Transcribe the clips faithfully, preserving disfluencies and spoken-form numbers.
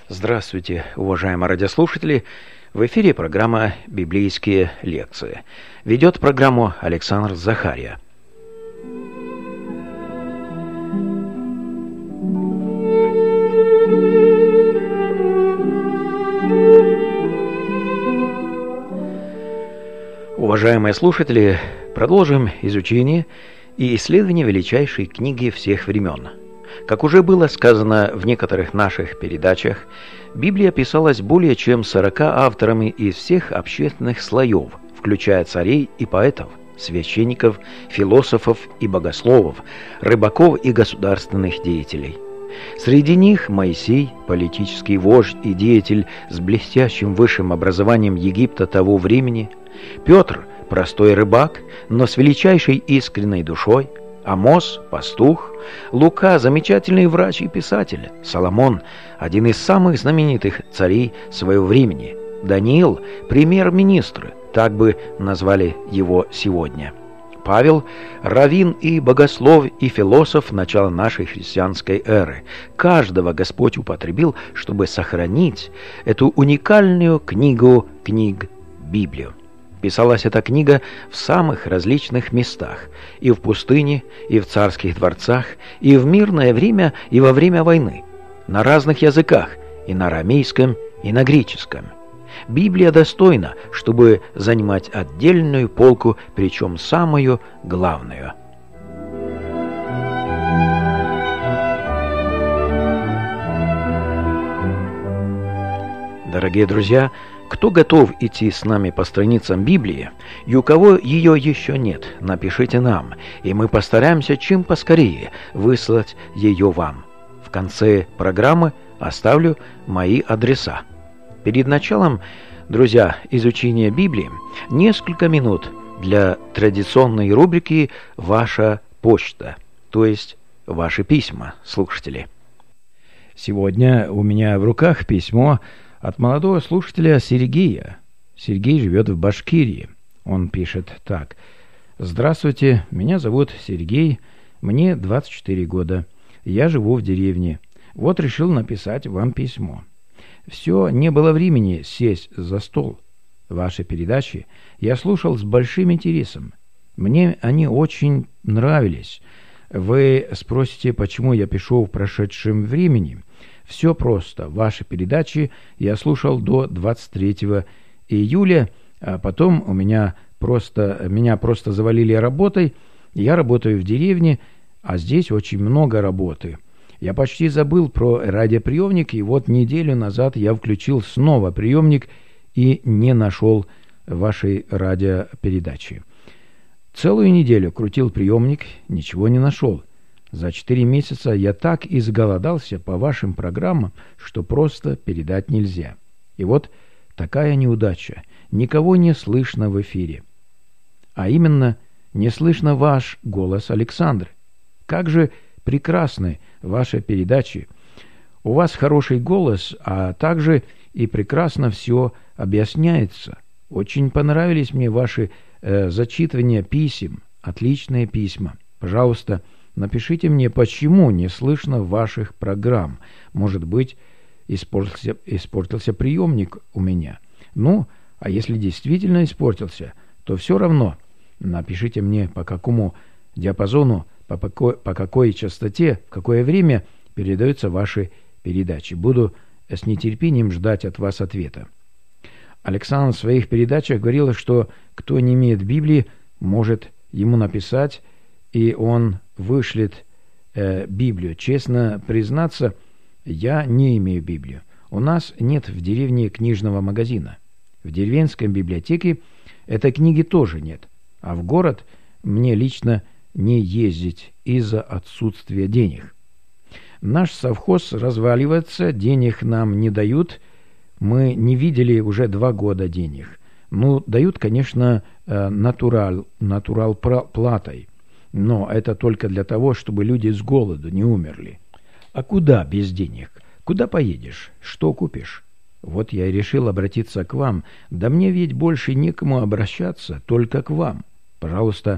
Здравствуйте, уважаемые радиослушатели! В эфире программа «Библейские лекции». Ведет программу Александр Захария. Уважаемые слушатели, продолжим изучение и исследование величайшей книги всех времен. Как уже было сказано в некоторых наших передачах, Библия писалась более чем сорока авторами из всех общественных слоев, включая царей и поэтов, священников, философов и богословов, рыбаков и государственных деятелей. Среди них Моисей, политический вождь и деятель с блестящим высшим образованием Египта того времени, Петр, простой рыбак, но с величайшей искренней душой, Амос – пастух, Лука – замечательный врач и писатель, Соломон – один из самых знаменитых царей своего времени, Даниил – премьер-министр, так бы назвали его сегодня, Павел – раввин и богослов и философ начала нашей христианской эры. Каждого Господь употребил, чтобы сохранить эту уникальную книгу книг Библию. Писалась эта книга в самых различных местах, и в пустыне, и в царских дворцах, и в мирное время, и во время войны, на разных языках, и на арамейском, и на греческом. Библия достойна, чтобы занимать отдельную полку, причем самую главную. Дорогие друзья, кто готов идти с нами по страницам Библии, и у кого ее еще нет, напишите нам, и мы постараемся чем поскорее выслать ее вам. В конце программы оставлю мои адреса. Перед началом, друзья, изучения Библии, несколько минут для традиционной рубрики «Ваша почта», то есть «Ваши письма», слушатели. Сегодня у меня в руках письмо от молодого слушателя Сергея. Сергей живет в Башкирии. Он пишет так. «Здравствуйте, меня зовут Сергей, мне двадцать четыре года. Я живу в деревне. Вот решил написать вам письмо. Все, не было времени сесть за стол. Ваши передачи я слушал с большим интересом. Мне они очень нравились. Вы спросите, почему я пишу в прошедшем времени? Все просто. Ваши передачи я слушал до двадцать третьего июля, а потом у меня просто, меня просто завалили работой. Я работаю в деревне, а здесь очень много работы. Я почти забыл про радиоприемник, и вот неделю назад я включил снова приемник и не нашел вашей радиопередачи. Целую неделю крутил приемник, ничего не нашел. За четыре месяца я так изголодался по вашим программам, что просто передать нельзя. И вот такая неудача. Никого не слышно в эфире. А именно, не слышно ваш голос, Александр. Как же прекрасны ваши передачи. У вас хороший голос, а также и прекрасно все объясняется. Очень понравились мне ваши э, зачитывания писем. Отличные письма. Пожалуйста, напишите мне, почему не слышно ваших программ. Может быть, испортился, испортился приемник у меня. Ну, а если действительно испортился, то все равно напишите мне, по какому диапазону, по какой, по какой частоте, в какое время передаются ваши передачи. Буду с нетерпением ждать от вас ответа. Александр в своих передачах говорил, что кто не имеет Библии, может ему написать, и он вышлет э, Библию. Честно признаться, я не имею Библию. У нас нет в деревне книжного магазина. В деревенской библиотеке этой книги тоже нет. А в город мне лично не ездить из-за отсутствия денег. Наш совхоз разваливается, денег нам не дают. Мы не видели уже два года денег. Ну, дают, конечно, натурал, натурал платой. Но это только для того, чтобы люди с голоду не умерли. А куда без денег? Куда поедешь? Что купишь? Вот я и решил обратиться к вам. Да мне ведь больше некому обращаться, только к вам. Пожалуйста,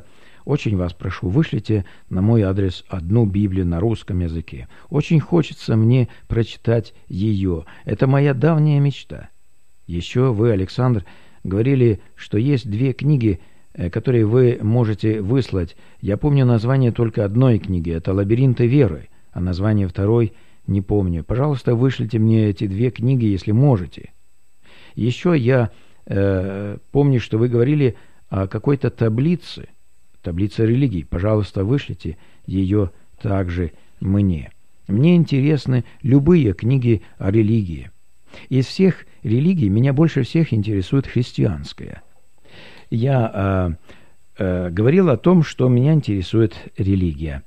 Очень вас прошу, вышлите на мой адрес одну Библию на русском языке. Очень хочется мне прочитать ее. Это моя давняя мечта. Еще вы, Александр, говорили, что есть две книги, которые вы можете выслать. Я помню название только одной книги. Это «Лабиринты веры», а название второй не помню. Пожалуйста, вышлите мне эти две книги, если можете. Еще я э, помню, что вы говорили о какой-то таблице, таблице религий. Пожалуйста, вышлите ее также мне. Мне интересны любые книги о религии. Из всех религий меня больше всех интересует христианская. Я э, э, говорил о том, что меня интересует религия.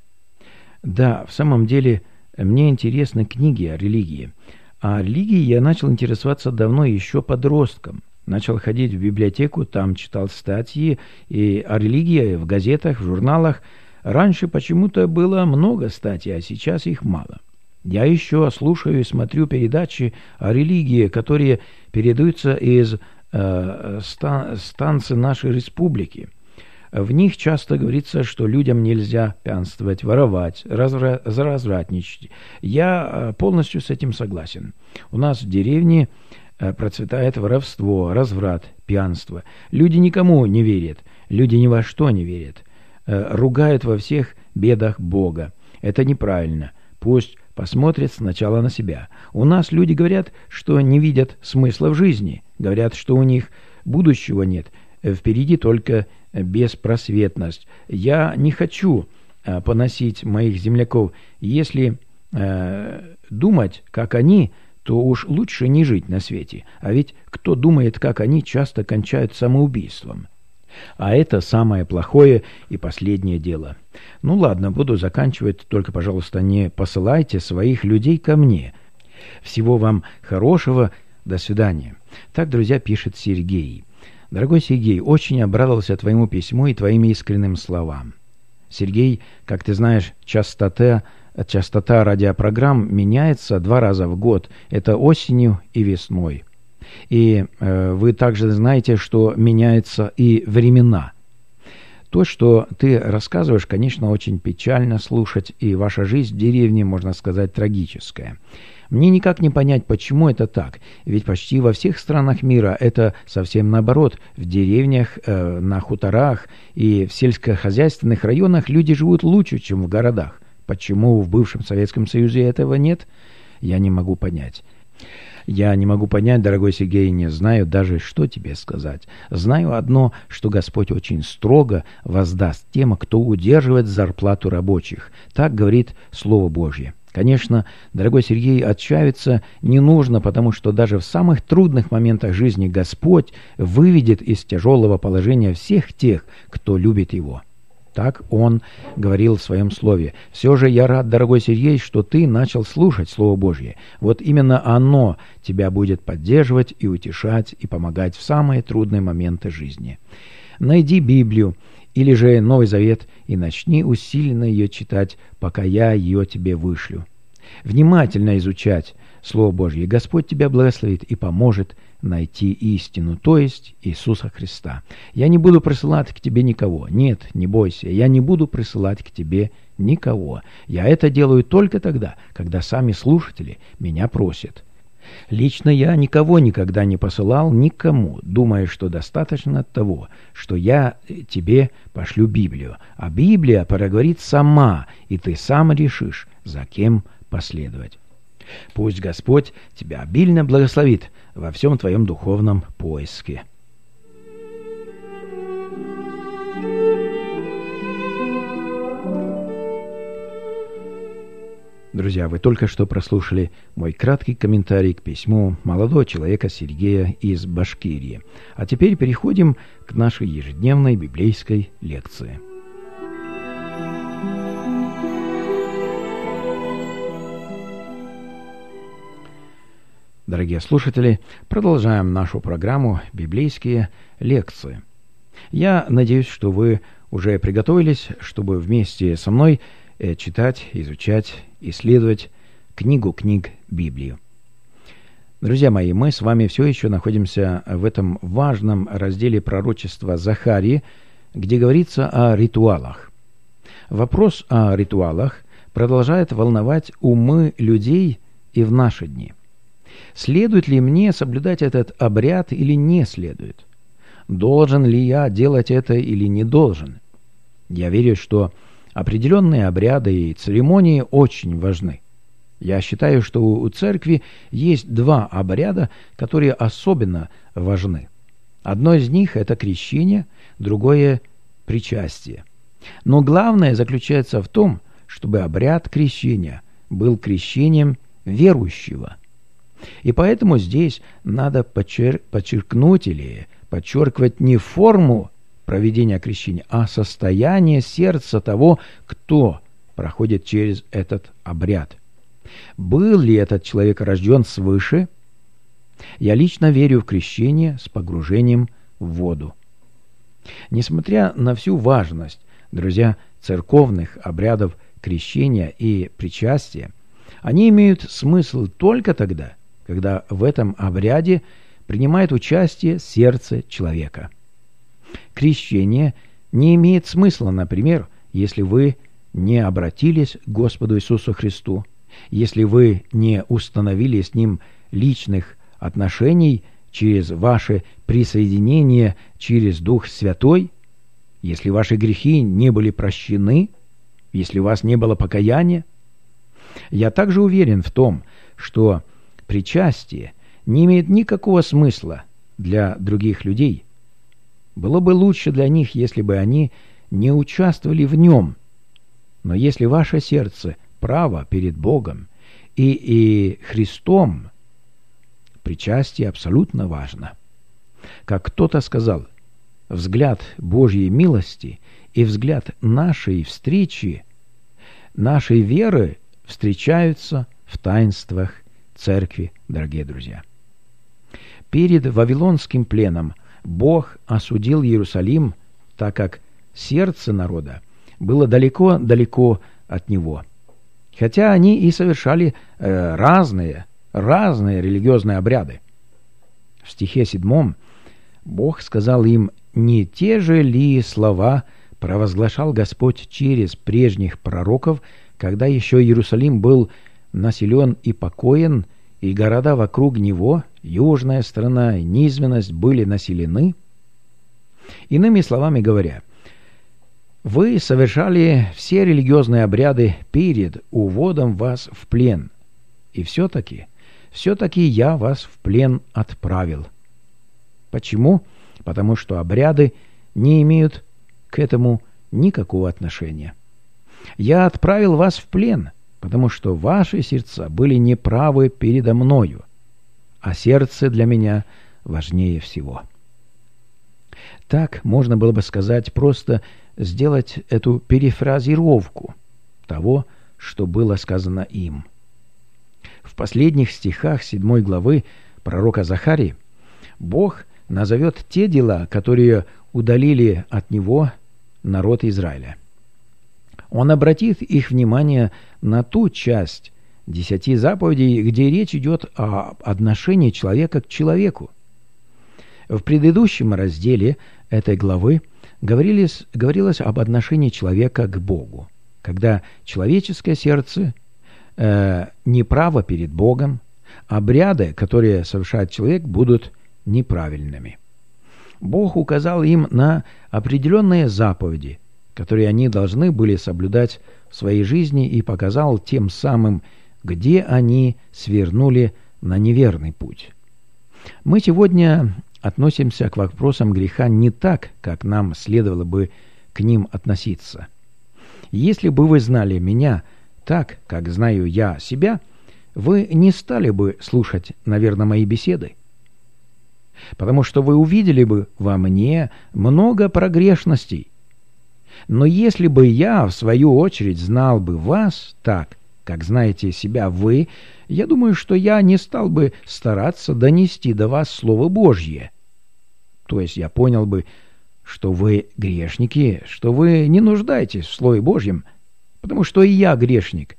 Да, в самом деле, мне интересны книги о религии. А религией я начал интересоваться давно, еще подростком. Начал ходить в библиотеку, там читал статьи и о религии в газетах, в журналах. Раньше почему-то было много статей, а сейчас их мало. Я еще слушаю и смотрю передачи о религии, которые передаются из э, стан- станций нашей республики. В них часто говорится, что людям нельзя пьянствовать, воровать, развра- развратничать. Я полностью с этим согласен. У нас в деревне процветает воровство, разврат, пьянство. Люди никому не верят, люди ни во что не верят. Ругают во всех бедах Бога. Это неправильно. Пусть посмотрят сначала на себя. У нас люди говорят, что не видят смысла в жизни. Говорят, что у них будущего нет. Впереди только беспросветность. Я не хочу э, поносить моих земляков. Если э, думать, как они, то уж лучше не жить на свете. А ведь кто думает, как они, часто кончают самоубийством. А это самое плохое и последнее дело. Ну ладно, буду заканчивать, только, пожалуйста, не посылайте своих людей ко мне. Всего вам хорошего, до свидания. Так, друзья, пишет Сергей. Дорогой Сергей, очень обрадовался твоему письму и твоим искренним словам. Сергей, как ты знаешь, частота, частота радиопрограмм меняется два раза в год. Это осенью и весной. И э, вы также знаете, что меняются и времена. То, что ты рассказываешь, конечно, очень печально слушать, и ваша жизнь в деревне, можно сказать, трагическая. Мне никак не понять, почему это так, ведь почти во всех странах мира это совсем наоборот. В деревнях, э, на хуторах и в сельскохозяйственных районах люди живут лучше, чем в городах. Почему в бывшем Советском Союзе этого нет, я не могу понять. Я не могу понять, дорогой Сергей, не знаю даже, что тебе сказать. Знаю одно, что Господь очень строго воздаст тем, кто удерживает зарплату рабочих. Так говорит Слово Божье. Конечно, дорогой Сергей, отчаиваться не нужно, потому что даже в самых трудных моментах жизни Господь выведет из тяжелого положения всех тех, кто любит Его. Так Он говорил в Своем Слове. Все же я рад, дорогой Сергей, что ты начал слушать Слово Божье. Вот именно оно тебя будет поддерживать и утешать, и помогать в самые трудные моменты жизни. Найди Библию или же Новый Завет и начни усиленно ее читать, пока я ее тебе вышлю. Внимательно изучать Слово Божье. Господь тебя благословит и поможет найти истину, то есть Иисуса Христа. Я не буду присылать к тебе никого. Нет, не бойся, я не буду присылать к тебе никого. Я это делаю только тогда, когда сами слушатели меня просят. Лично я никого никогда не посылал никому, думая, что достаточно того, что я тебе пошлю Библию. А Библия проговорит сама, и ты сам решишь, за кем последовать. Пусть Господь тебя обильно благословит во всем твоем духовном поиске. Друзья, вы только что прослушали мой краткий комментарий к письму молодого человека Сергея из Башкирии. А теперь переходим к нашей ежедневной библейской лекции. Дорогие слушатели, продолжаем нашу программу «Библейские лекции». Я надеюсь, что вы уже приготовились, чтобы вместе со мной читать, изучать, исследовать книгу книг Библию. Друзья мои, мы с вами все еще находимся в этом важном разделе пророчества Захарии, где говорится о ритуалах. Вопрос о ритуалах продолжает волновать умы людей и в наши дни. Следует ли мне соблюдать этот обряд или не следует? Должен ли я делать это или не должен? Я верю, что определенные обряды и церемонии очень важны. Я считаю, что у церкви есть два обряда, которые особенно важны. Одно из них – это крещение, другое – причастие. Но главное заключается в том, чтобы обряд крещения был крещением верующего. И поэтому здесь надо подчер- подчеркнуть или подчеркивать не форму проведения крещения, а состояние сердца того, кто проходит через этот обряд. Был ли этот человек рожден свыше? Я лично верю в крещение с погружением в воду. Несмотря на всю важность, друзья, церковных обрядов крещения и причастия, они имеют смысл только тогда, когда в этом обряде принимает участие сердце человека. Крещение не имеет смысла, например, если вы не обратились к Господу Иисусу Христу, если вы не установили с Ним личных отношений через ваше присоединение через Дух Святой, если ваши грехи не были прощены, если у вас не было покаяния. Я также уверен в том, что причастие не имеет никакого смысла для других людей. Было бы лучше для них, если бы они не участвовали в нем. Но если ваше сердце право перед Богом и, и Христом, причастие абсолютно важно. Как кто-то сказал, взгляд Божьей милости и взгляд нашей встречи, нашей веры встречаются в таинствах церкви, дорогие друзья. Перед Вавилонским пленом Бог осудил Иерусалим, так как сердце народа было далеко-далеко от Него. Хотя они и совершали э, разные, разные религиозные обряды. В стихе седьмом Бог сказал им: «Не те же ли слова провозглашал Господь через прежних пророков, когда еще Иерусалим был населен и покоен, и города вокруг него, южная страна и низменность были населены?» Иными словами говоря, вы совершали все религиозные обряды перед уводом вас в плен, и все-таки, все-таки я вас в плен отправил. Почему? Потому что обряды не имеют к этому никакого отношения. Я отправил вас в плен, потому что ваши сердца были неправы передо мною, а сердце для меня важнее всего. Так можно было бы сказать, просто сделать эту перефразировку того, что было сказано им. В последних стихах седьмой главы пророка Захарии Бог назовет те дела, которые удалили от него народ Израиля. Он обратит их внимание на ту часть десяти заповедей, где речь идет о отношении человека к человеку. В предыдущем разделе этой главы говорилось, говорилось об отношении человека к Богу, когда человеческое сердце э, неправо перед Богом, обряды, которые совершает человек, будут неправильными. Бог указал им на определенные заповеди, которые они должны были соблюдать в своей жизни, и показал тем самым, где они свернули на неверный путь. Мы сегодня относимся к вопросам греха не так, как нам следовало бы к ним относиться. Если бы вы знали меня так, как знаю я себя, вы не стали бы слушать, наверное, мои беседы, потому что вы увидели бы во мне много прогрешностей. Но если бы я, в свою очередь, знал бы вас так, как знаете себя вы, я думаю, что я не стал бы стараться донести до вас Слово Божье. То есть я понял бы, что вы грешники, что вы не нуждаетесь в Слове Божьем, потому что и я грешник.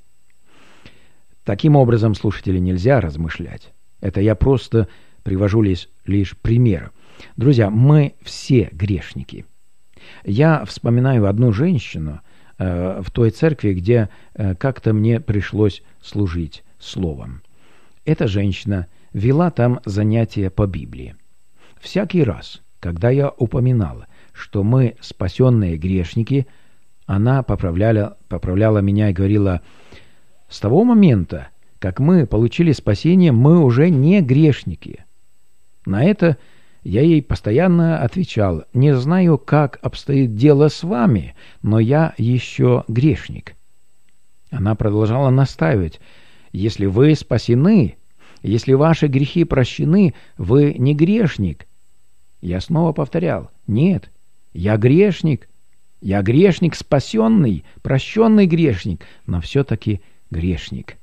Таким образом, слушатели, нельзя размышлять. Это я просто привожу лишь, лишь пример. Друзья, мы все грешники. Я вспоминаю одну женщину э, в той церкви, где э, как-то мне пришлось служить словом. Эта женщина вела там занятия по Библии. Всякий раз, когда я упоминал, что мы спасенные грешники, она поправляла, поправляла меня и говорила: «С того момента, как мы получили спасение, мы уже не грешники». На это я ей постоянно отвечал: «Не знаю, как обстоит дело с вами, но я еще грешник». Она продолжала настаивать: «Если вы спасены, если ваши грехи прощены, вы не грешник». Я снова повторял: «Нет, я грешник, я грешник спасенный, прощенный грешник, но все-таки грешник.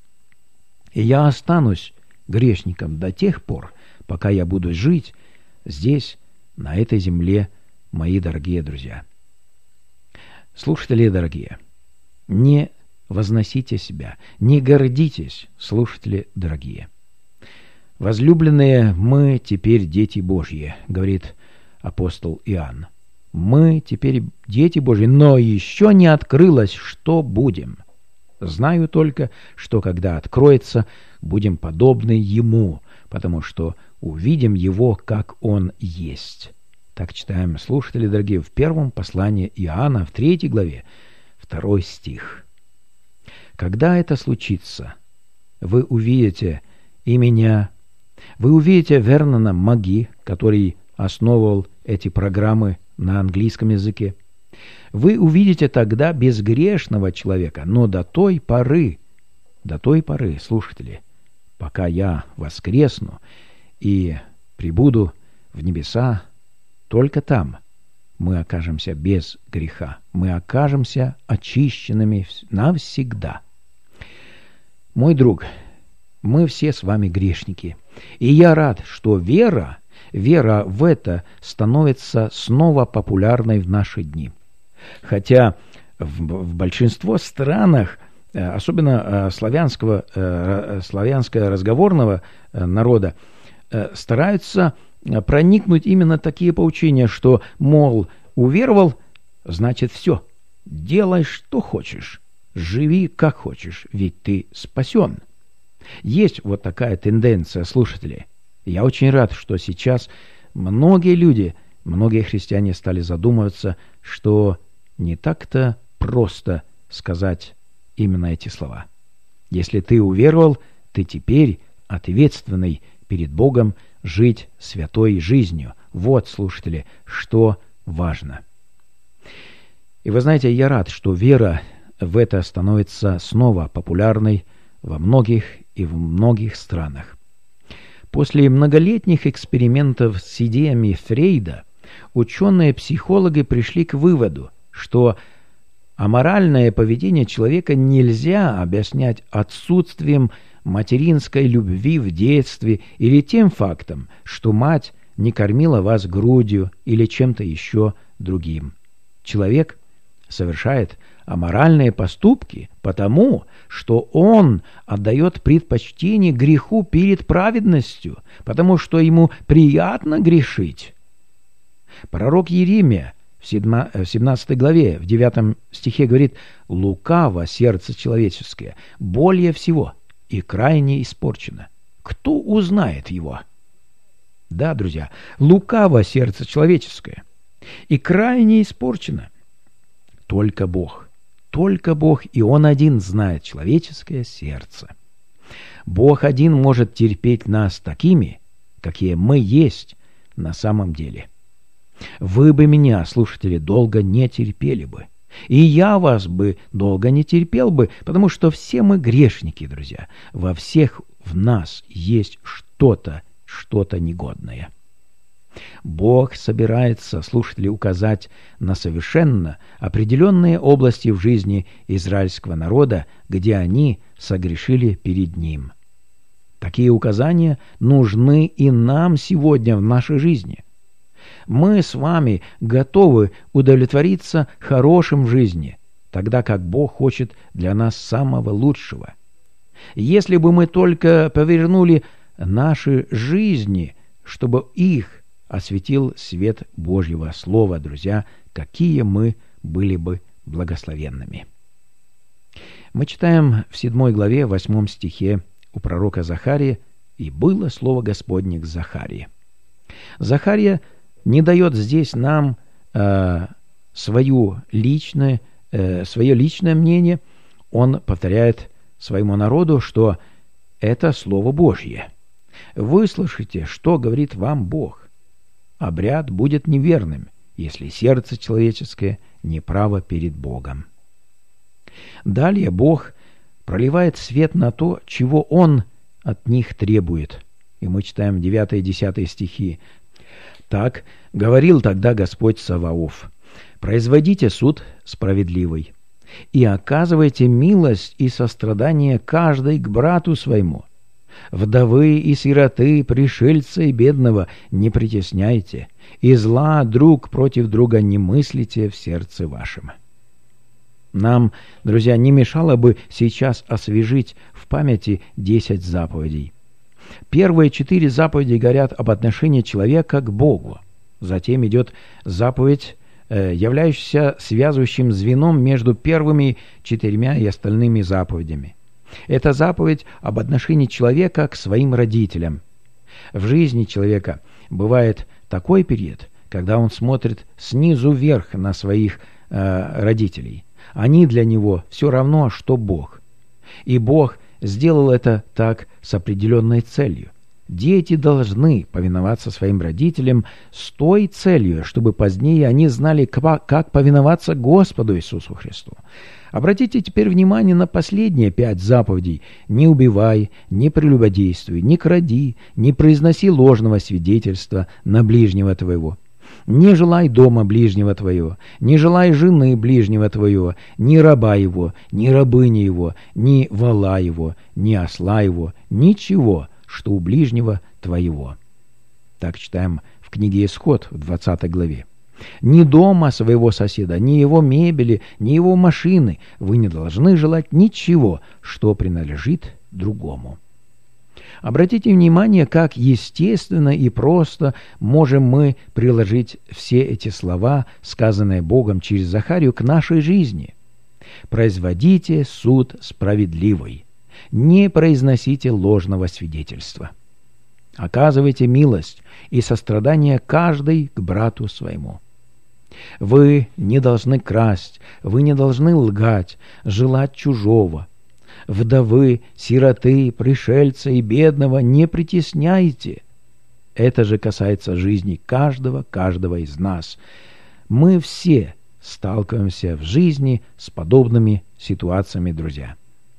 И я останусь грешником до тех пор, пока я буду жить здесь, на этой земле, мои дорогие друзья». Слушатели дорогие, не возносите себя, не гордитесь, слушатели дорогие. «Возлюбленные, мы теперь дети Божьи», — говорит апостол Иоанн. «Мы теперь дети Божьи, но еще не открылось, что будем. Знаю только, что когда откроется, будем подобны Ему, потому что увидим Его, как Он есть». Так читаем, слушатели дорогие, в первом послании Иоанна, в третьей главе, второй стих. Когда это случится, вы увидите и меня, вы увидите Вернона Маги, который основывал эти программы на английском языке. Вы увидите тогда безгрешного человека, но до той поры, до той поры, слушатели, пока я воскресну и прибуду в небеса, только там мы окажемся без греха, мы окажемся очищенными навсегда. Мой друг, мы все с вами грешники, и я рад, что вера, вера в это становится снова популярной в наши дни. Хотя в, в большинстве странах, особенно славянского, славянско-разговорного народа, стараются проникнуть именно такие поучения, что, мол, уверовал, значит все, делай, что хочешь, живи, как хочешь, ведь ты спасен. Есть вот такая тенденция, слушатели. Я очень рад, что сейчас многие люди, многие христиане стали задумываться, что не так-то просто сказать именно эти слова. Если ты уверовал, ты теперь ответственный перед Богом жить святой жизнью. Вот, слушатели, что важно. И вы знаете, я рад, что вера в это становится снова популярной во многих и в многих странах. После многолетних экспериментов с идеями Фрейда ученые-психологи пришли к выводу, что аморальное поведение человека нельзя объяснять отсутствием материнской любви в детстве или тем фактом, что мать не кормила вас грудью или чем-то еще другим. Человек совершает аморальные поступки потому, что он отдает предпочтение греху перед праведностью, потому что ему приятно грешить. Пророк Иеремия в семнадцатой главе, в девятом стихе говорит: «Лукаво сердце человеческое, более всего, и крайне испорчено. Кто узнает его?» Да, друзья, лукаво сердце человеческое, и крайне испорчено. Только Бог, только Бог, и Он один знает человеческое сердце. Бог один может терпеть нас такими, какие мы есть на самом деле. Вы бы меня, слушатели, долго не терпели бы. И я вас бы долго не терпел бы, потому что все мы грешники, друзья. Во всех в нас есть что-то, что-то негодное. Бог собирается, слушатели, указать на совершенно определенные области в жизни израильского народа, где они согрешили перед Ним. Такие указания нужны и нам сегодня в нашей жизни. Мы с вами готовы удовлетвориться хорошим в жизни, тогда как Бог хочет для нас самого лучшего. Если бы мы только повернули наши жизни, чтобы их осветил свет Божьего Слова, друзья, какие мы были бы благословенными. Мы читаем в седьмой главе, восьмом стихе у пророка Захарии: «И было слово Господне к Захарии». Захария не дает здесь нам э, свое личное, э, свое личное мнение. Он повторяет своему народу, что это Слово Божье. Выслушайте, что говорит вам Бог. Обряд будет неверным, если сердце человеческое неправо перед Богом. Далее Бог проливает свет на то, чего Он от них требует. И мы читаем девятый и десятый стихи. «Так говорил тогда Господь Саваоф: производите суд справедливый, и оказывайте милость и сострадание каждый к брату своему. Вдовы и сироты, пришельца и бедного не притесняйте, и зла друг против друга не мыслите в сердце вашем». Нам, друзья, не мешало бы сейчас освежить в памяти десять заповедей. Первые четыре заповеди говорят об отношении человека к Богу. Затем идет заповедь, являющаяся связывающим звеном между первыми четырьмя и остальными заповедями. Это заповедь об отношении человека к своим родителям. В жизни человека бывает такой период, когда он смотрит снизу вверх на своих э, родителей. Они для него все равно, что Бог. И Бог сделал это так с определенной целью. Дети должны повиноваться своим родителям с той целью, чтобы позднее они знали, как повиноваться Господу Иисусу Христу. Обратите теперь внимание на последние пять заповедей. «Не убивай, не прелюбодействуй, не кради, не произноси ложного свидетельства на ближнего твоего. Не желай дома ближнего твоего, не желай жены ближнего твоего, ни раба его, ни рабыни его, ни вола его, ни осла его, ничего, что у ближнего твоего». Так читаем в книге Исход в двадцатой главе. «Ни дома своего соседа, ни его мебели, ни его машины вы не должны желать ничего, что принадлежит другому». Обратите внимание, как естественно и просто можем мы приложить все эти слова, сказанные Богом через Захарию, к нашей жизни. «Производите суд справедливый, не произносите ложного свидетельства. Оказывайте милость и сострадание каждый к брату своему. Вы не должны красть, вы не должны лгать, желать чужого. Вдовы, сироты, пришельца и бедного не притесняйте». Это же касается жизни каждого, каждого из нас. Мы все сталкиваемся в жизни с подобными ситуациями, друзья.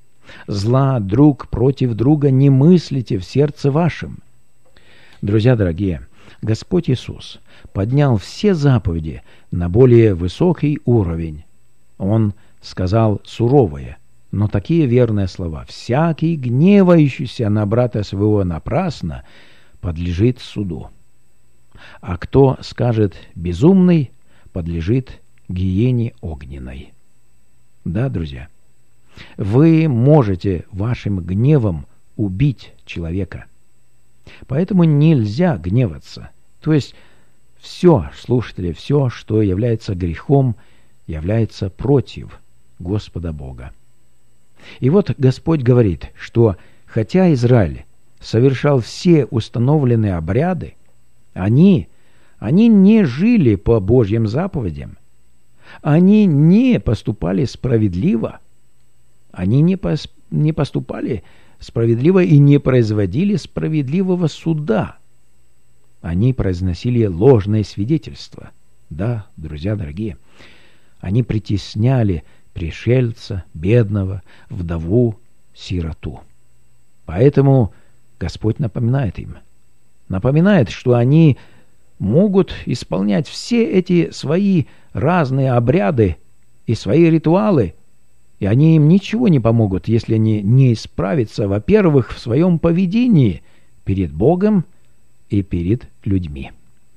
«Зла друг против друга не мыслите в сердце вашем». Друзья дорогие, Господь Иисус поднял все заповеди на более высокий уровень. Он сказал суровое, но такие верные слова: «Всякий, гневающийся на брата своего напрасно, подлежит суду. А кто скажет безумный, подлежит гиене огненной». Да, друзья, вы можете вашим гневом убить человека. Поэтому нельзя гневаться. То есть все, слушатели, все, что является грехом, является против Господа Бога. И вот Господь говорит, что хотя Израиль совершал все установленные обряды, они, они не жили по Божьим заповедям, они не поступали справедливо, они не, пос, не поступали справедливо и не производили справедливого суда. Они произносили ложные свидетельства. Да, друзья дорогие, они притесняли пришельца, бедного, вдову, сироту. Поэтому Господь напоминает им, напоминает, что они могут исполнять все эти свои разные обряды и свои ритуалы, и они им ничего не помогут, если они не исправятся, во-первых, в своем поведении перед Богом и перед людьми.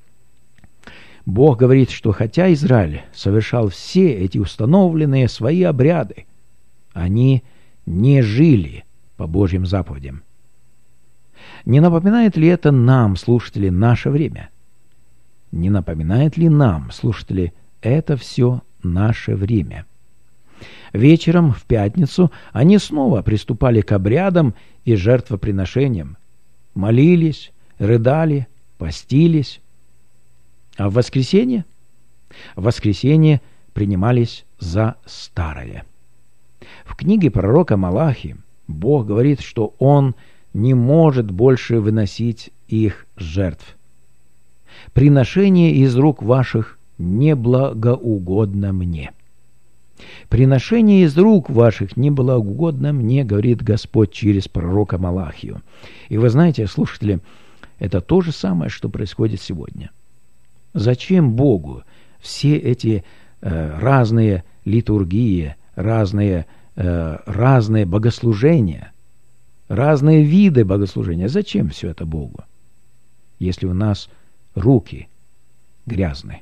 Бог говорит, что хотя Израиль совершал все эти установленные свои обряды, они не жили по Божьим заповедям. Не напоминает ли это нам, слушатели, наше время? Не напоминает ли нам, слушатели, это все наше время? Вечером в пятницу они снова приступали к обрядам и жертвоприношениям, молились, рыдали, постились. А в воскресенье? В воскресенье принимались за старое. В книге пророка Малахи Бог говорит, что Он не может больше выносить их жертв. «Приношение из рук ваших неблагоугодно мне». «Приношение из рук ваших неблагоугодно мне», говорит Господь через пророка Малахию. И вы знаете, слушатели, это то же самое, что происходит сегодня. Зачем Богу все эти э, разные литургии, разные, э, разные богослужения, разные виды богослужения? Зачем все это Богу, если у нас руки грязны?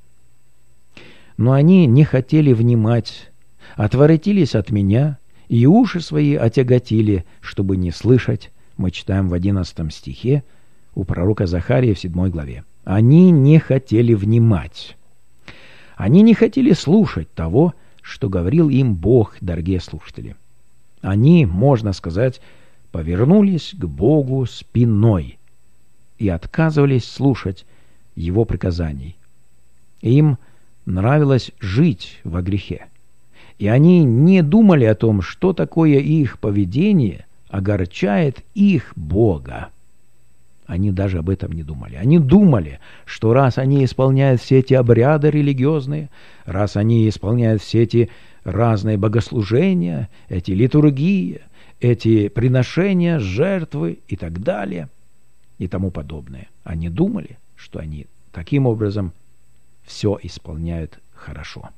Но они не хотели внимать, отворотились от меня, и уши свои отяготили, чтобы не слышать. Мы читаем в одиннадцатом стихе у пророка Захарии в седьмой главе. Они не хотели внимать. Они не хотели слушать того, что говорил им Бог, дорогие слушатели. Они, можно сказать, повернулись к Богу спиной и отказывались слушать Его приказаний. Им нравилось жить во грехе. И они не думали о том, что такое их поведение огорчает их Бога. Они даже об этом не думали. Они думали, что раз они исполняют все эти обряды религиозные, раз они исполняют все эти разные богослужения, эти литургии, эти приношения, жертвы и так далее, и тому подобное, они думали, что они таким образом все исполняют хорошо.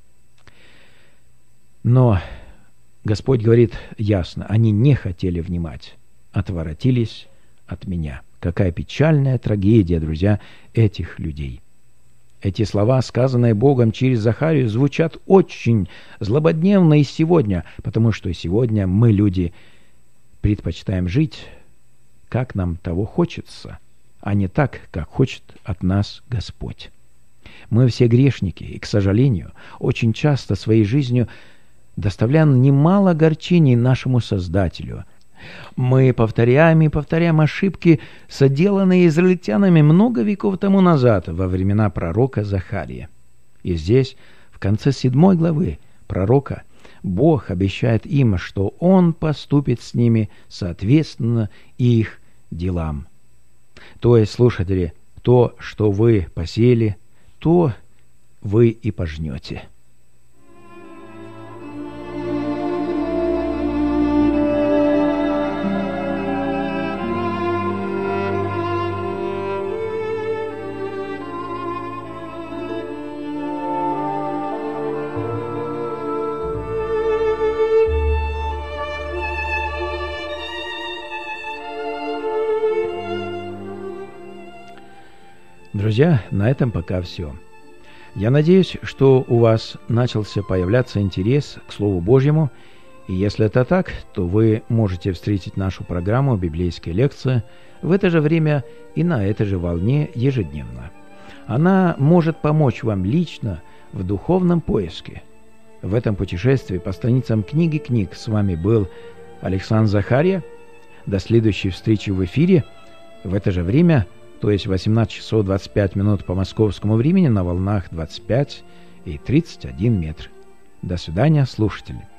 Но Господь говорит ясно, они не хотели внимать, отворотились от меня. Какая печальная трагедия, друзья, этих людей. Эти слова, сказанные Богом через Захарию, звучат очень злободневно и сегодня, потому что сегодня мы, люди, предпочитаем жить, как нам того хочется, а не так, как хочет от нас Господь. Мы все грешники, и, к сожалению, очень часто своей жизнью доставляем немало огорчений нашему Создателю. Мы повторяем и повторяем ошибки, соделанные израильтянами много веков тому назад, во времена пророка Захария. И здесь, в конце седьмой главы пророка, Бог обещает им, что Он поступит с ними соответственно их делам. То есть, слушатели, то, что вы посеяли, то вы и пожнете. Друзья, на этом пока все. Я надеюсь, что у вас начался появляться интерес к Слову Божьему, и если это так, то вы можете встретить нашу программу «Библейская лекция» в это же время и на этой же волне ежедневно. Она может помочь вам лично в духовном поиске. В этом путешествии по страницам книги книг с вами был Александр Захария. До следующей встречи в эфире в это же время, то есть восемнадцать часов двадцать пять минут по московскому времени на волнах двадцать пять и тридцать один метр. До свидания, слушатели.